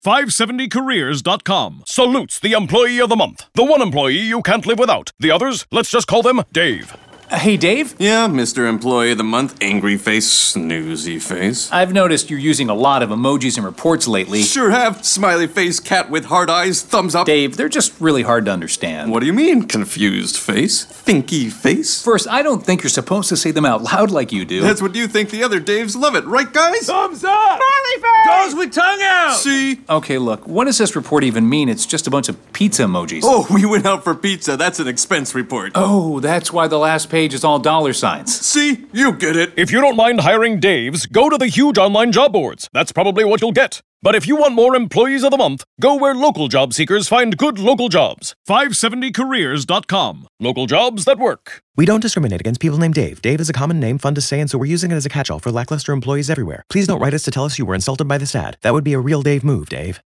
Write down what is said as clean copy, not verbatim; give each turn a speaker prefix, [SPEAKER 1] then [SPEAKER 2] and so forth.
[SPEAKER 1] 570careers.com salutes the employee of the month. The one employee you can't live without. The others, let's just call them Dave.
[SPEAKER 2] Hey, Dave?
[SPEAKER 3] Yeah, Mr. Employee of the Month, angry face, snoozy face.
[SPEAKER 2] I've noticed you're using a lot of emojis in reports lately.
[SPEAKER 3] Sure have. Smiley face, cat with hard eyes, thumbs up.
[SPEAKER 2] Dave, they're just really hard to understand.
[SPEAKER 3] What do you mean, confused face? Thinky face?
[SPEAKER 2] First, I don't think you're supposed to say them out loud like you do.
[SPEAKER 3] That's what you think. The other Daves love it, right, guys?
[SPEAKER 4] Thumbs up! Smiley face! Goes with tongue out!
[SPEAKER 3] See?
[SPEAKER 2] Okay, look, what does this report even mean? It's just a bunch of pizza emojis.
[SPEAKER 3] Oh, we went out for pizza. That's an expense report.
[SPEAKER 2] Oh, that's why the last page is all dollar signs.
[SPEAKER 3] See? You get it.
[SPEAKER 1] If you don't mind hiring Daves, go to the huge online job boards. That's probably what you'll get. But if you want more employees of the month, go where local job seekers find good local jobs. 570careers.com. Local jobs that work.
[SPEAKER 5] We don't discriminate against people named Dave. Dave is a common name, fun to say, and so we're using it as a catch-all for lackluster employees everywhere. Please don't write us to tell us you were insulted by this ad. That would be a real Dave move, Dave.